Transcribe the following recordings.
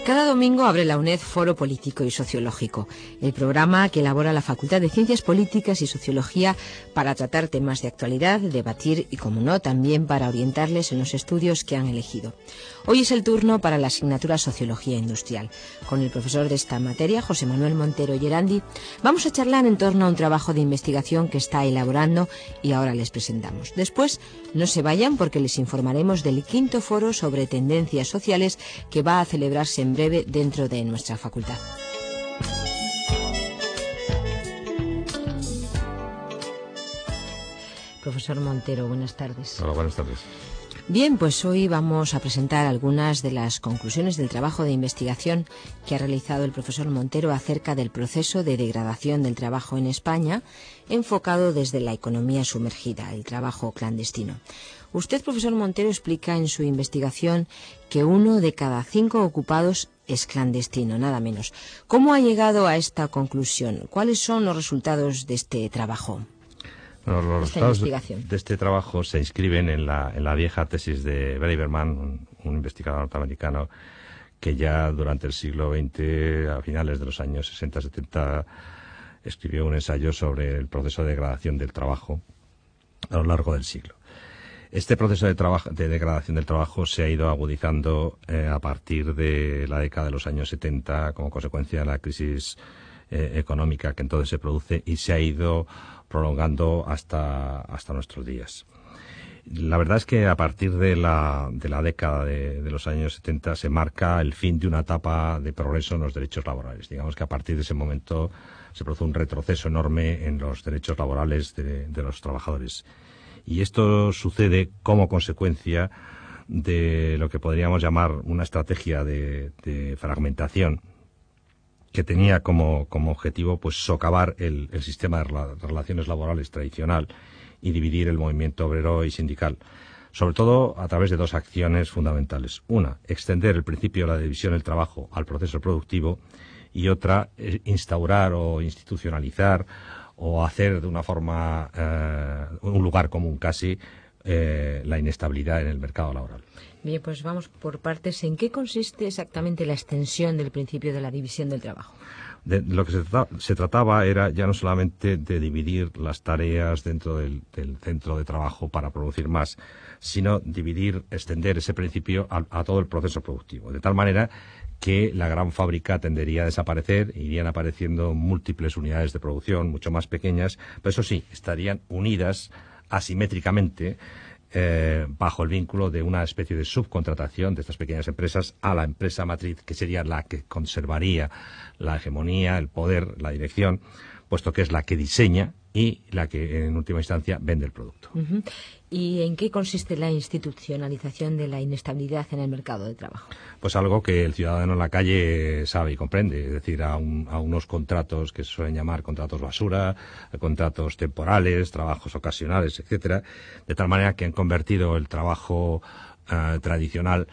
Cada domingo abre la UNED Foro Político y Sociológico, el programa que elabora la Facultad de Ciencias Políticas y Sociología para tratar temas de actualidad, debatir y, como no, también para orientarles en los estudios que han elegido. Hoy es el turno para la asignatura Sociología Industrial. Con el profesor de esta materia, José Manuel Montero Gerandi, vamos a charlar en torno a un trabajo de investigación que está elaborando y ahora les presentamos. Después, no se vayan porque les informaremos del quinto foro sobre tendencias sociales que va a celebrarse en breve dentro de nuestra facultad. Profesor Montero, buenas tardes. Hola, buenas tardes. Bien, pues hoy vamos a presentar algunas de las conclusiones del trabajo de investigación que ha realizado el profesor Montero acerca del proceso de degradación del trabajo en España, enfocado desde la economía sumergida, el trabajo clandestino. Usted, profesor Montero, explica en su investigación que 1 de cada 5 ocupados es clandestino, nada menos. ¿Cómo ha llegado a esta conclusión? ¿Cuáles son los resultados de este trabajo? Bueno, los resultados de este trabajo se inscriben en la vieja tesis de Braverman, un investigador norteamericano que ya durante el siglo XX, a finales de los años 60-70, escribió un ensayo sobre el proceso de degradación del trabajo a lo largo del siglo. Este proceso de degradación del trabajo se ha ido agudizando a partir de la década de los años 70 como consecuencia de la crisis económica que entonces se produce y se ha ido prolongando hasta nuestros días. La verdad es que a partir de la década de los años 70 se marca el fin de una etapa de progreso en los derechos laborales. Digamos que a partir de ese momento se produce un retroceso enorme en los derechos laborales de los trabajadores. Y esto sucede como consecuencia de lo que podríamos llamar una estrategia de fragmentación que tenía como objetivo pues socavar el sistema de relaciones laborales tradicional y dividir el movimiento obrero y sindical, sobre todo a través de dos acciones fundamentales. Una, extender el principio de la división del trabajo al proceso productivo, y otra, instaurar o institucionalizar o hacer de una forma un lugar común casi la inestabilidad en el mercado laboral. Bien, pues vamos por partes. ¿En qué consiste exactamente la extensión del principio de la división del trabajo? Lo que se trataba era ya no solamente de dividir las tareas dentro del centro de trabajo para producir más, sino extender ese principio a todo el proceso productivo, de tal manera que la gran fábrica tendería a desaparecer, irían apareciendo múltiples unidades de producción, mucho más pequeñas, pero eso sí, estarían unidas asimétricamente bajo el vínculo de una especie de subcontratación de estas pequeñas empresas a la empresa matriz, que sería la que conservaría la hegemonía, el poder, la dirección, puesto que es la que diseña y la que en última instancia vende el producto. Uh-huh. ¿Y en qué consiste la institucionalización de la inestabilidad en el mercado de trabajo? Pues algo que el ciudadano en la calle sabe y comprende, es decir, a unos contratos que se suelen llamar contratos basura, contratos temporales, trabajos ocasionales, etcétera, de tal manera que han convertido el trabajo tradicional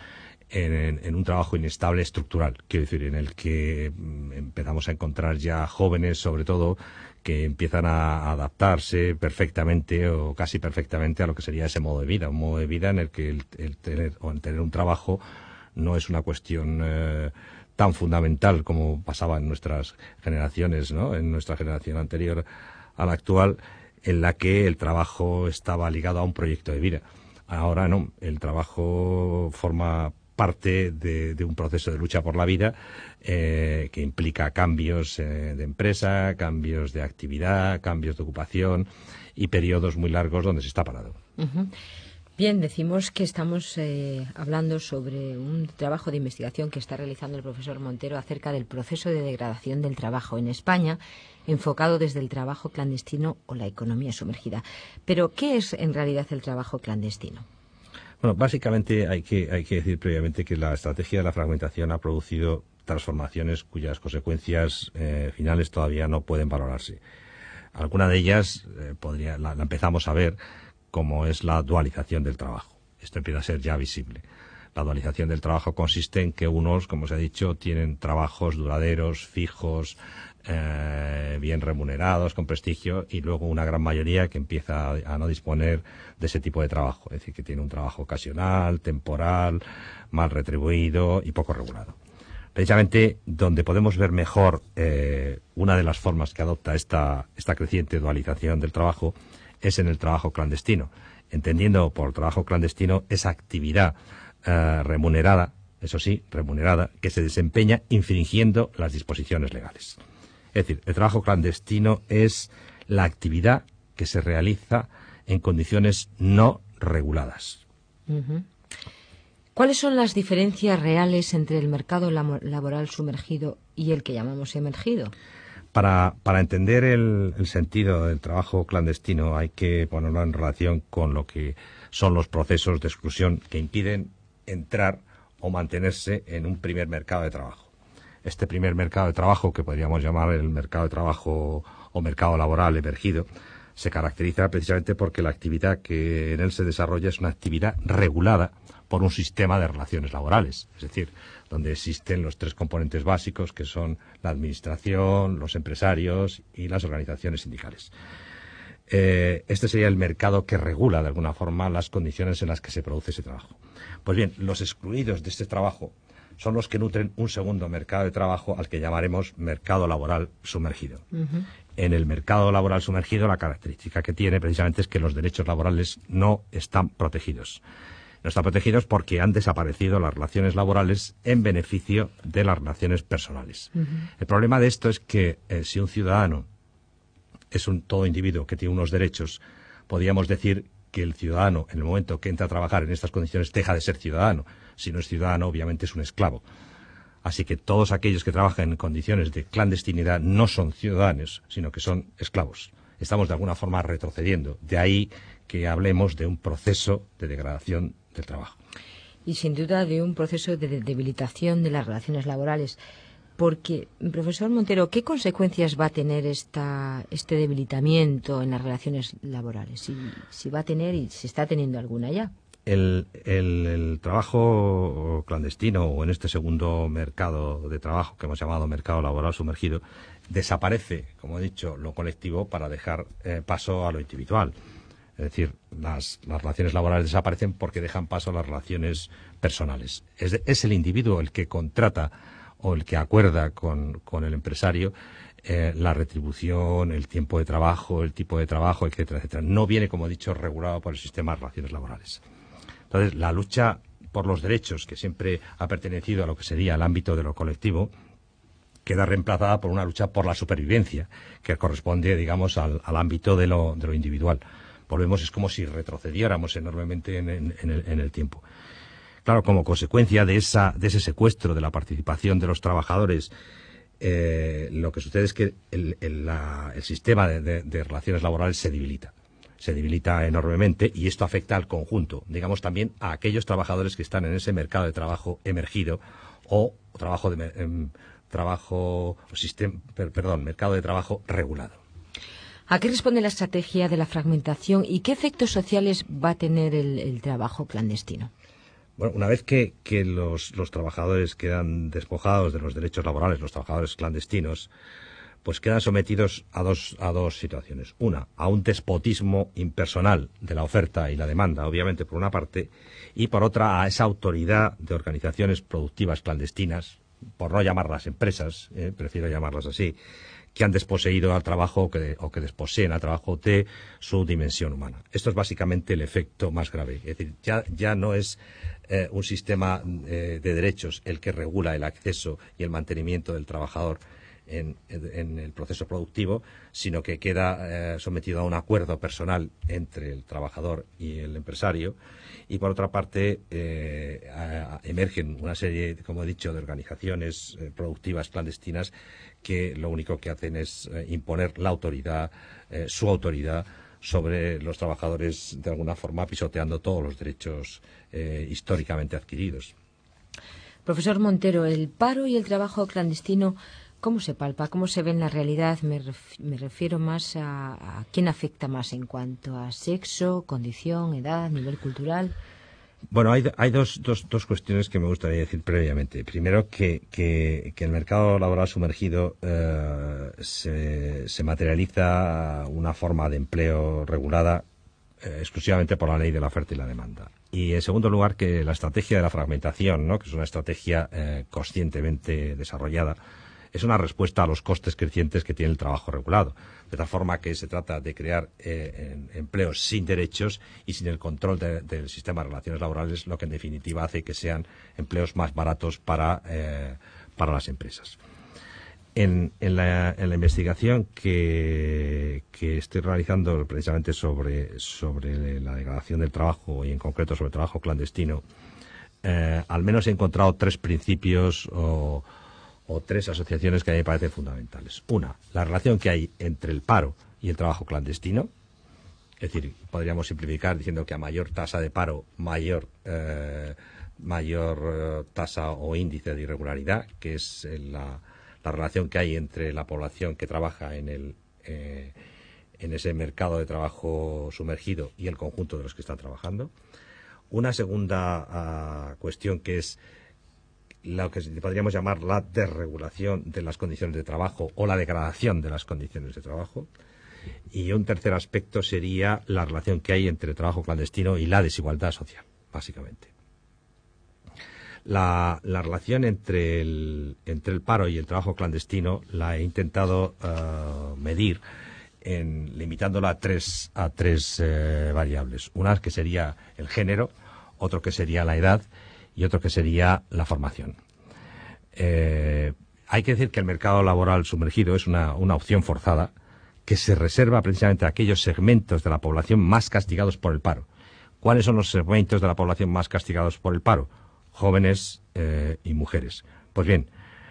en un trabajo inestable estructural, quiero decir, en el que empezamos a encontrar ya jóvenes, sobre todo, que empiezan a adaptarse perfectamente o casi perfectamente a lo que sería ese modo de vida, un modo de vida en el que el tener un trabajo no es una cuestión tan fundamental como pasaba en nuestras generaciones, ¿no? En nuestra generación anterior a la actual, en la que el trabajo estaba ligado a un proyecto de vida. Ahora no, el trabajo forma parte de un proceso de lucha por la vida que implica cambios de empresa, cambios de actividad, cambios de ocupación y periodos muy largos donde se está parado. Uh-huh. Bien, decimos que estamos hablando sobre un trabajo de investigación que está realizando el profesor Montero acerca del proceso de degradación del trabajo en España, enfocado desde el trabajo clandestino o la economía sumergida. Pero, ¿qué es en realidad el trabajo clandestino? Bueno, básicamente hay que decir previamente que la estrategia de la fragmentación ha producido transformaciones cuyas consecuencias finales todavía no pueden valorarse. Alguna de ellas la empezamos a ver, como es la dualización del trabajo. Esto empieza a ser ya visible. La dualización del trabajo consiste en que unos, como se ha dicho, tienen trabajos duraderos, fijos, bien remunerados, con prestigio, y luego una gran mayoría que empieza a no disponer de ese tipo de trabajo, es decir, que tiene un trabajo ocasional, temporal, mal retribuido y poco regulado. Precisamente donde podemos ver mejor una de las formas que adopta esta creciente dualización del trabajo es en el trabajo clandestino, entendiendo por trabajo clandestino esa actividad remunerada, eso sí, remunerada, que se desempeña infringiendo las disposiciones legales. Es decir, el trabajo clandestino es la actividad que se realiza en condiciones no reguladas. Uh-huh. ¿Cuáles son las diferencias reales entre el mercado laboral sumergido y el que llamamos emergido? Para entender el sentido del trabajo clandestino hay que ponerlo en relación con lo que son los procesos de exclusión que impiden entrar o mantenerse en un primer mercado de trabajo. Este primer mercado de trabajo, que podríamos llamar el mercado de trabajo o mercado laboral emergido, se caracteriza precisamente porque la actividad que en él se desarrolla es una actividad regulada por un sistema de relaciones laborales, es decir, donde existen los tres componentes básicos que son la administración, los empresarios y las organizaciones sindicales. Este sería el mercado que regula de alguna forma las condiciones en las que se produce ese trabajo. Pues bien, los excluidos de este trabajo son los que nutren un segundo mercado de trabajo al que llamaremos mercado laboral sumergido. Uh-huh. En el mercado laboral sumergido la característica que tiene precisamente es que los derechos laborales no están protegidos. No están protegidos porque han desaparecido las relaciones laborales en beneficio de las relaciones personales. Uh-huh. El problema de esto es que si un ciudadano es todo individuo que tiene unos derechos, podríamos decir que el ciudadano, en el momento que entra a trabajar en estas condiciones, deja de ser ciudadano. Si no es ciudadano, obviamente es un esclavo. Así que todos aquellos que trabajan en condiciones de clandestinidad no son ciudadanos, sino que son esclavos. Estamos de alguna forma retrocediendo. De ahí que hablemos de un proceso de degradación del trabajo. Y sin duda de un proceso de debilitación de las relaciones laborales. Porque, profesor Montero, ¿qué consecuencias va a tener este debilitamiento en las relaciones laborales? Si va a tener y si está teniendo alguna ya. El trabajo clandestino, o en este segundo mercado de trabajo que hemos llamado mercado laboral sumergido, desaparece, como he dicho, lo colectivo para dejar paso a lo individual. Es decir, las relaciones laborales desaparecen porque dejan paso a las relaciones personales. Es el individuo el que contrata o el que acuerda con el empresario la retribución, el tiempo de trabajo, el tipo de trabajo, etcétera, etcétera. No viene, como he dicho, regulado por el sistema de relaciones laborales. Entonces, la lucha por los derechos, que siempre ha pertenecido a lo que sería el ámbito de lo colectivo, queda reemplazada por una lucha por la supervivencia, que corresponde, digamos, al ámbito de lo individual. Volvemos, es como si retrocediéramos enormemente en el tiempo. Claro, como consecuencia de ese secuestro de la participación de los trabajadores, lo que sucede es que el sistema de relaciones laborales se debilita enormemente y esto afecta al conjunto, digamos también a aquellos trabajadores que están en ese mercado de trabajo emergido o mercado de trabajo regulado. ¿A qué responde la estrategia de la fragmentación y qué efectos sociales va a tener el trabajo clandestino? Bueno, una vez que los trabajadores quedan despojados de los derechos laborales, los trabajadores clandestinos, pues quedan sometidos a dos situaciones. Una, a un despotismo impersonal de la oferta y la demanda, obviamente por una parte, y por otra a esa autoridad de organizaciones productivas clandestinas, por no llamarlas empresas, prefiero llamarlas así, que han desposeído al trabajo o que desposeen al trabajo de su dimensión humana. Esto es básicamente el efecto más grave. Es decir, ya no es un sistema de derechos el que regula el acceso y el mantenimiento del trabajador en el proceso productivo, sino que queda sometido a un acuerdo personal entre el trabajador y el empresario. Y por otra parte, emergen una serie, como he dicho, de organizaciones productivas clandestinas que lo único que hacen es imponer la autoridad, su autoridad sobre los trabajadores, de alguna forma pisoteando todos los derechos históricamente adquiridos. Profesor Montero, el paro y el trabajo clandestino, ¿cómo se palpa? ¿Cómo se ve en la realidad? Me refiero más a quién afecta más en cuanto a sexo, condición, edad, nivel cultural. Bueno, hay dos cuestiones que me gustaría decir previamente. Primero, que el mercado laboral sumergido se materializa una forma de empleo regulada exclusivamente por la ley de la oferta y la demanda. Y, en segundo lugar, que la estrategia de la fragmentación, ¿no?, que es una estrategia conscientemente desarrollada, es una respuesta a los costes crecientes que tiene el trabajo regulado. De tal forma que se trata de crear empleos sin derechos y sin el control del sistema de relaciones laborales, lo que en definitiva hace que sean empleos más baratos para las empresas. En la investigación que estoy realizando precisamente sobre la degradación del trabajo y en concreto sobre el trabajo clandestino, al menos he encontrado tres principios o tres asociaciones que a mí me parecen fundamentales. Una, la relación que hay entre el paro y el trabajo clandestino. Es decir, podríamos simplificar diciendo que a mayor tasa de paro, mayor tasa o índice de irregularidad, que es la relación que hay entre la población que trabaja en ese mercado de trabajo sumergido y el conjunto de los que están trabajando. Una segunda cuestión que es lo que podríamos llamar la desregulación de las condiciones de trabajo o la degradación de las condiciones de trabajo. Y un tercer aspecto sería la relación que hay entre el trabajo clandestino y la desigualdad social, básicamente. La relación entre el paro y el trabajo clandestino la he intentado medir limitándola a tres variables. Una que sería el género, otro que sería la edad y otro que sería la formación. Hay que decir que el mercado laboral sumergido es una opción forzada que se reserva precisamente a aquellos segmentos de la población más castigados por el paro. ¿Cuáles son los segmentos de la población más castigados por el paro? Jóvenes y mujeres. Pues bien,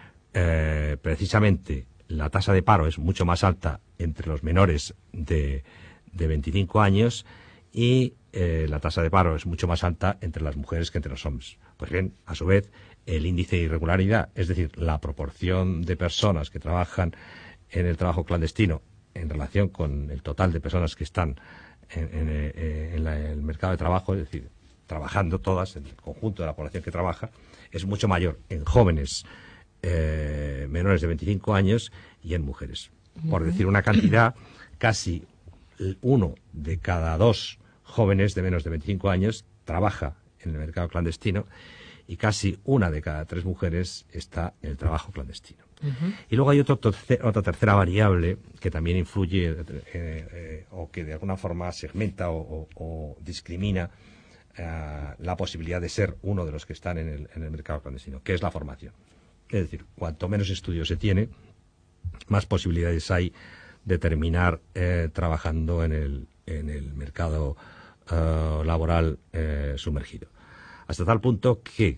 precisamente la tasa de paro es mucho más alta entre los menores de 25 años y la tasa de paro es mucho más alta entre las mujeres que entre los hombres. Pues bien, a su vez, el índice de irregularidad, es decir, la proporción de personas que trabajan en el trabajo clandestino en relación con el total de personas que están en el mercado de trabajo, es decir, trabajando todas, en el conjunto de la población que trabaja, es mucho mayor en jóvenes menores de 25 años y en mujeres. Por decir una cantidad, casi 1 de cada 2 jóvenes de menos de 25 años trabaja en el mercado clandestino y casi 1 de cada 3 mujeres está en el trabajo clandestino. Y luego hay otra tercera variable que también influye o que de alguna forma segmenta o discrimina la posibilidad de ser uno de los que están en el mercado clandestino, que es la formación. Es decir, cuanto menos estudios se tiene, más posibilidades hay de terminar trabajando en el mercado laboral sumergido. Hasta tal punto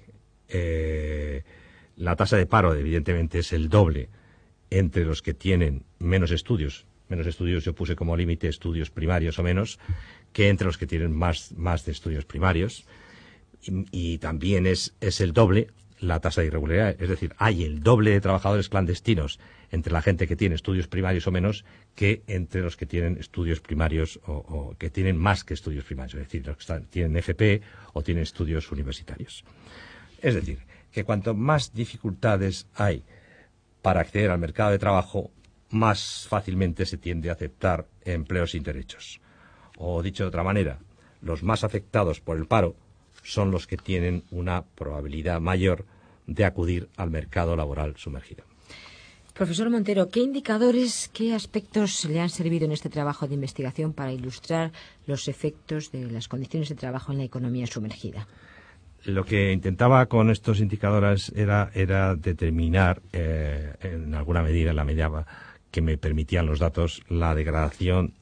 que la tasa de paro, evidentemente, es el doble entre los que tienen menos estudios. Menos estudios yo puse como límite estudios primarios o menos, que entre los que tienen más de estudios primarios. Y también es el doble la tasa de irregularidad. Es decir, hay el doble de trabajadores clandestinos entre la gente que tiene estudios primarios o menos que entre los que tienen estudios primarios o que tienen más que estudios primarios. Es decir, los que tienen FP o tienen estudios universitarios. Es decir, que cuanto más dificultades hay para acceder al mercado de trabajo, más fácilmente se tiende a aceptar empleos sin derechos. O dicho de otra manera, los más afectados por el paro son los que tienen una probabilidad mayor de acudir al mercado laboral sumergido. Profesor Montero, ¿qué indicadores, qué aspectos le han servido en este trabajo de investigación para ilustrar los efectos de las condiciones de trabajo en la economía sumergida? Lo que intentaba con estos indicadores era determinar, en alguna medida, en la medida que me permitían los datos, la degradación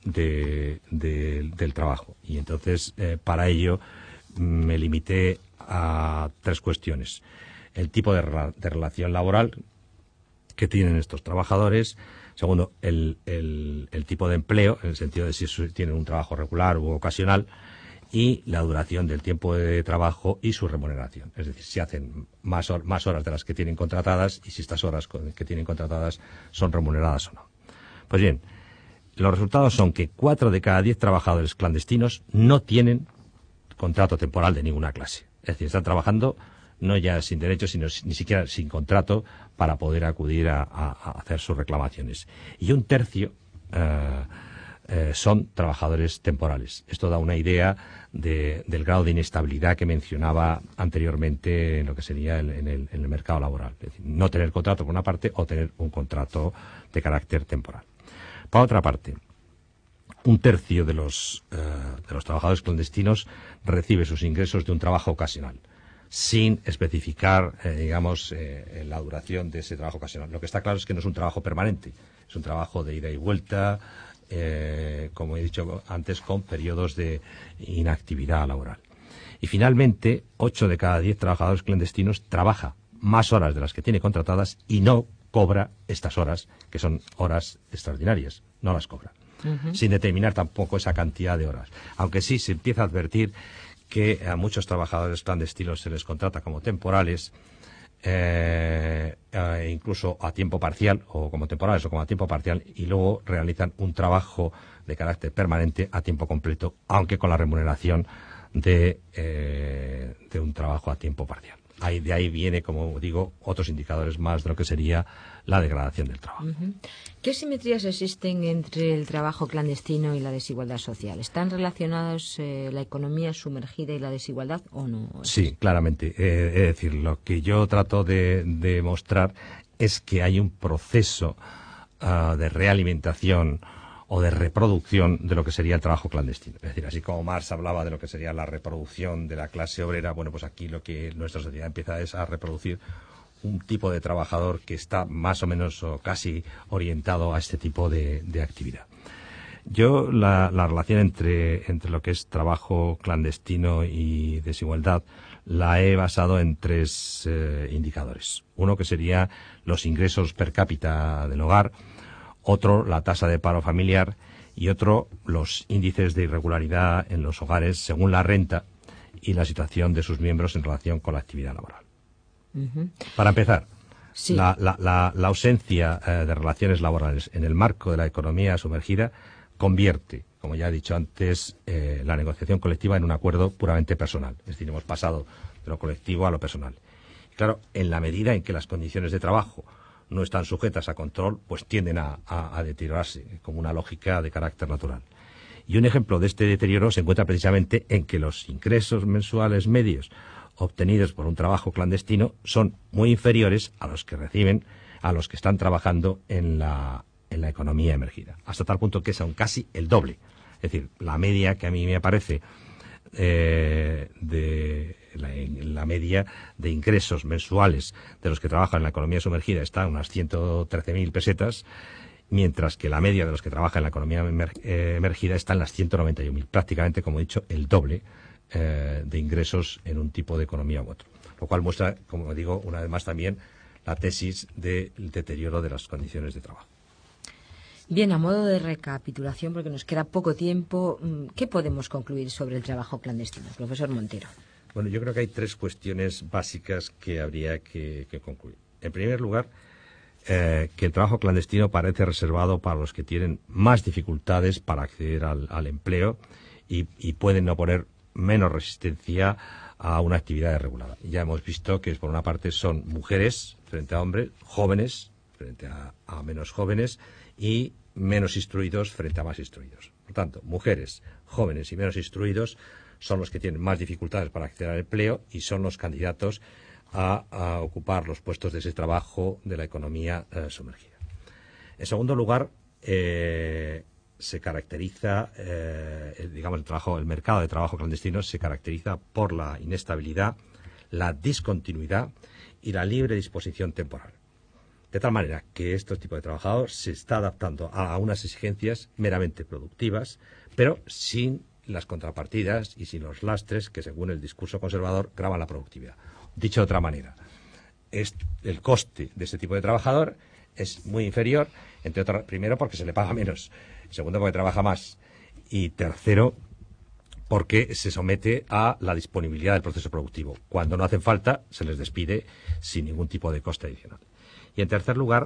del trabajo. Y entonces, para ello, me limité a 3 cuestiones. El tipo de relación laboral que tienen estos trabajadores. Segundo, el tipo de empleo, en el sentido de si tienen un trabajo regular u ocasional. Y la duración del tiempo de trabajo y su remuneración. Es decir, si hacen más horas de las que tienen contratadas y si estas horas que tienen contratadas son remuneradas o no. Pues bien, los resultados son que 4 de cada 10 trabajadores clandestinos no tienen contrato temporal de ninguna clase. Es decir, están trabajando no ya sin derechos, sino ni siquiera sin contrato para poder acudir a hacer sus reclamaciones. Y un tercio son trabajadores temporales. Esto da una idea del grado de inestabilidad que mencionaba anteriormente en lo que sería en el mercado laboral. Es decir, no tener contrato por una parte o tener un contrato de carácter temporal. Por otra parte, un tercio de los trabajadores clandestinos recibe sus ingresos de un trabajo ocasional, sin especificar, la duración de ese trabajo ocasional. Lo que está claro es que no es un trabajo permanente, es un trabajo de ida y vuelta, como he dicho antes, con periodos de inactividad laboral. Y finalmente, 8 de cada 10 trabajadores clandestinos trabaja más horas de las que tiene contratadas y no cobra estas horas, que son horas extraordinarias, no las cobra, sin determinar tampoco esa cantidad de horas. Aunque sí se empieza a advertir que a muchos trabajadores clandestinos se les contrata como temporales, incluso a tiempo parcial, o como temporales o como a tiempo parcial, y luego realizan un trabajo de carácter permanente a tiempo completo, aunque con la remuneración de un trabajo a tiempo parcial. De ahí viene, como digo, otros indicadores más de lo que sería la degradación del trabajo. ¿Qué simetrías existen entre el trabajo clandestino y la desigualdad social? ¿Están relacionados la economía sumergida y la desigualdad o no? Sí, claramente. Es decir, lo que yo trato de mostrar es que hay un proceso de realimentación o de reproducción de lo que sería el trabajo clandestino. Es decir, así como Marx hablaba de lo que sería la reproducción de la clase obrera, bueno, pues aquí lo que nuestra sociedad empieza es a reproducir un tipo de trabajador que está más o menos o casi orientado a este tipo de actividad. Yo la relación entre lo que es trabajo clandestino y desigualdad la he basado en 3 indicadores. Uno que sería los ingresos per cápita del hogar, otro la tasa de paro familiar y otro los índices de irregularidad en los hogares según la renta y la situación de sus miembros en relación con la actividad laboral. Para empezar, sí, la ausencia de relaciones laborales en el marco de la economía sumergida convierte, como ya he dicho antes, la negociación colectiva en un acuerdo puramente personal. Es decir, hemos pasado de lo colectivo a lo personal. Y claro, en la medida en que las condiciones de trabajo no están sujetas a control, pues tienden a deteriorarse como una lógica de carácter natural. Y un ejemplo de este deterioro se encuentra precisamente en que los ingresos mensuales medios obtenidos por un trabajo clandestino son muy inferiores a los que reciben a los que están trabajando en la economía emergida, hasta tal punto que son casi el doble. Es decir, la media que a mí me aparece la media de ingresos mensuales de los que trabajan en la economía sumergida está en unas 113.000 pesetas, mientras que la media de los que trabajan en la economía emergida está en las 191.000, prácticamente, como he dicho, el doble de ingresos en un tipo de economía u otro. Lo cual muestra, como digo, una vez más también la tesis del deterioro de las condiciones de trabajo. Bien, a modo de recapitulación, porque nos queda poco tiempo, ¿qué podemos concluir sobre el trabajo clandestino, profesor Montero? Bueno, yo creo que hay 3 cuestiones básicas que habría que concluir. En primer lugar, que el trabajo clandestino parece reservado para los que tienen más dificultades para acceder al empleo y pueden oponer menos resistencia a una actividad regulada. Ya hemos visto que, por una parte, son mujeres frente a hombres, jóvenes frente a menos jóvenes y menos instruidos frente a más instruidos. Por tanto, mujeres, jóvenes y menos instruidos son los que tienen más dificultades para acceder al empleo y son los candidatos a ocupar los puestos de ese trabajo de la economía sumergida. En segundo lugar, se caracteriza, el mercado de trabajo clandestino se caracteriza por la inestabilidad, la discontinuidad y la libre disposición temporal. De tal manera que este tipo de trabajador se está adaptando a unas exigencias meramente productivas, pero sin las contrapartidas y sin los lastres que, según el discurso conservador, gravan la productividad. Dicho de otra manera, el coste de este tipo de trabajador es muy inferior, primero porque se le paga menos, segundo porque trabaja más y tercero porque se somete a la disponibilidad del proceso productivo. Cuando no hacen falta, se les despide sin ningún tipo de coste adicional. Y en tercer lugar,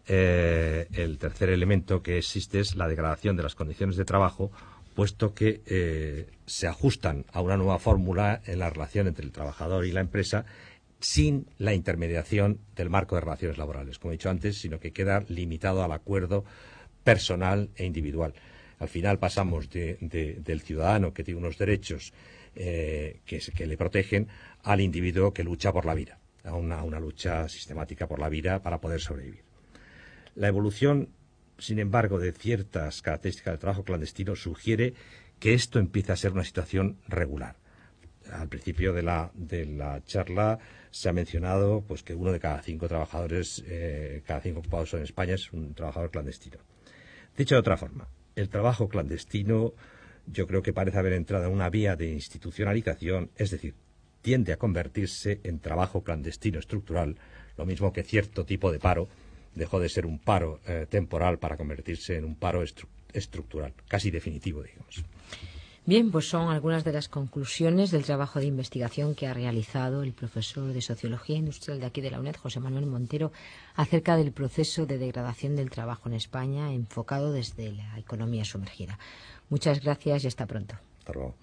el tercer elemento que existe es la degradación de las condiciones de trabajo, puesto que se ajustan a una nueva fórmula en la relación entre el trabajador y la empresa sin la intermediación del marco de relaciones laborales, como he dicho antes, sino que queda limitado al acuerdo personal e individual. Al final pasamos del ciudadano que tiene unos derechos que le protegen al individuo que lucha por la vida, a una lucha sistemática por la vida para poder sobrevivir. La evolución, sin embargo, de ciertas características del trabajo clandestino sugiere que esto empieza a ser una situación regular. Al principio de la charla se ha mencionado pues que 1 de cada 5 trabajadores, cada 5 ocupados en España es un trabajador clandestino. Dicho de otra forma, el trabajo clandestino yo creo que parece haber entrado en una vía de institucionalización, es decir, tiende a convertirse en trabajo clandestino estructural, lo mismo que cierto tipo de paro dejó de ser un paro temporal para convertirse en un paro estructural, casi definitivo, digamos. Bien, pues son algunas de las conclusiones del trabajo de investigación que ha realizado el profesor de Sociología Industrial de aquí de la UNED, José Manuel Montero, acerca del proceso de degradación del trabajo en España enfocado desde la economía sumergida. Muchas gracias y hasta pronto. Hasta luego.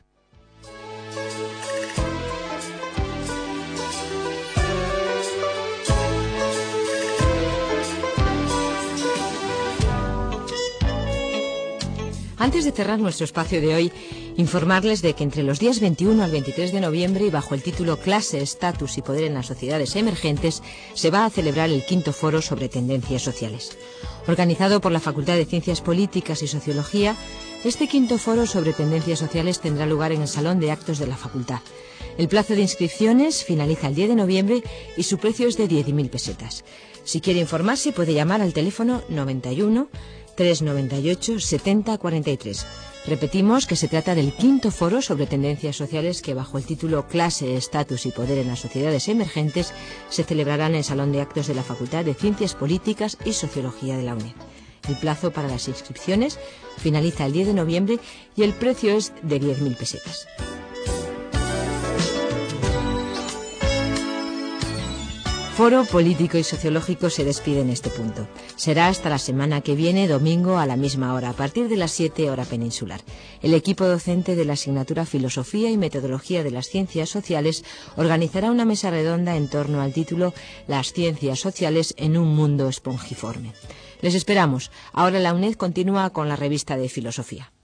Antes de cerrar nuestro espacio de hoy, informarles de que entre los días 21 al 23 de noviembre y bajo el título Clase, Estatus y Poder en las Sociedades Emergentes, se va a celebrar el 5º Foro sobre Tendencias Sociales. Organizado por la Facultad de Ciencias Políticas y Sociología, este 5º Foro sobre Tendencias Sociales tendrá lugar en el Salón de Actos de la Facultad. El plazo de inscripciones finaliza el 10 de noviembre y su precio es de 10.000 pesetas. Si quiere informarse, puede llamar al teléfono 91 398 70 43. Repetimos que se trata del 5º Foro sobre Tendencias Sociales que bajo el título Clase, Estatus y Poder en las Sociedades Emergentes se celebrará en el Salón de Actos de la Facultad de Ciencias Políticas y Sociología de la UNED. El plazo para las inscripciones finaliza el 10 de noviembre y el precio es de 10.000 pesetas. Foro Político y Sociológico se despide en este punto. Será hasta la semana que viene, domingo, a la misma hora, a partir de las 7 hora peninsular. El equipo docente de la asignatura Filosofía y Metodología de las Ciencias Sociales organizará una mesa redonda en torno al título Las Ciencias Sociales en un Mundo Espongiforme. Les esperamos. Ahora la UNED continúa con la revista de Filosofía.